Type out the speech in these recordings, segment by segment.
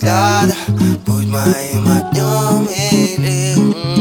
взгляда, будь моим огнем или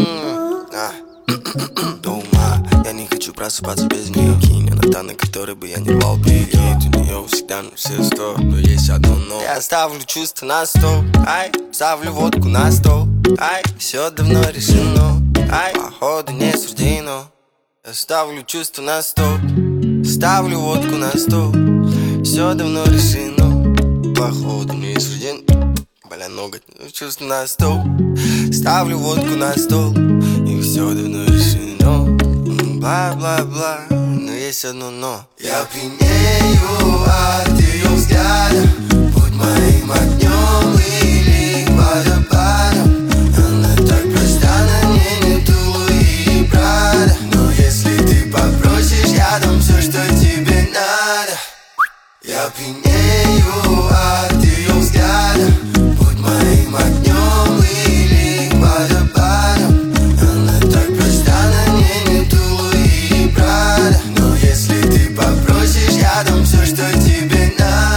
до ума. Я не хочу просыпаться без нее. Кинь иногда, на которой бы я не рвал бы ее. У нее всегда на все 100, но есть одно но. Я ставлю чувства на стол, ай, ставлю водку на стол, ай, все давно решено, ай, походу не суждено. Я ставлю чувства на стол, ставлю водку на стол, все давно решено, походу не суждено. Бля, ноготь, чувства на стол, ставлю водку на стол, и все давно решено. Бла-бла-бла, но есть одно но. Я пьянею от ее взгляда, будь моим огнем или водопадом. Она так проста, на ней нету Луи и Прада. Но если ты попросишь, я дам все, что тебе надо. Я пьянею от ее взгляда, будь моим огнем или водопадом. Она так проста, на ней нету Луи и Прада. Но если ты попросишь, я дам все, что тебе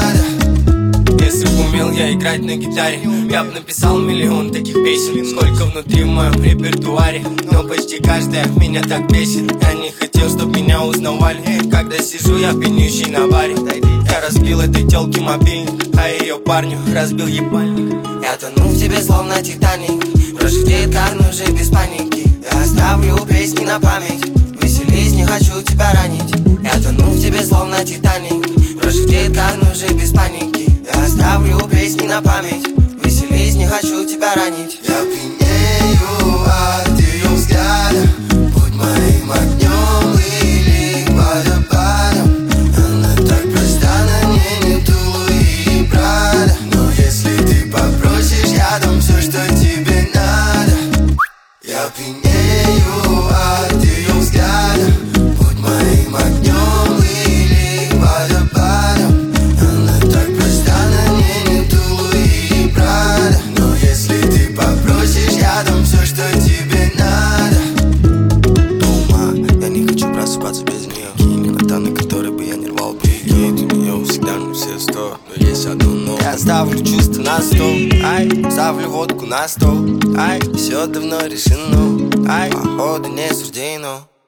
надо. Если б умел я играть на гитаре, я б написал миллион таких песен. Сколько внутри в моем репертуаре, но почти каждая меня так бесит. Я не хотел, чтоб меня узнавали, когда сижу я пьянющий на баре. Я разбил этой тёлке мобильник, а ее парню разбил ебальник. Я тону в тебе словно Титаник, рождеет карну уже без паники. Я оставлю песни на память, веселись, не хочу тебя ранить. Я тону в тебе словно Титаник, рождеет карну уже без паники. Я оставлю песни на память, веселись, не хочу тебя ранить. Я пьянею от ее взгляда, будь моим огнем или водопадом. Она так проста, на ней нету Луи и Прада. Но если ты попросишь, я дам все, что тебе надо. Я пьянею от ее взгляда, будь моим огнем или водопадом. Она так проста, на ней нету Луи и Прада. Но если ты попросишь, я дам все, что тебе надо. До ума, я не хочу просыпаться без нее. Кинь иногда, на которой бы я не рвал бы ее. У нее всегда на все 100, но есть одно но. Я ставлю чувства на стол, ай, ставлю водку на стол, ай, все давно решено, ай, походу не суждено.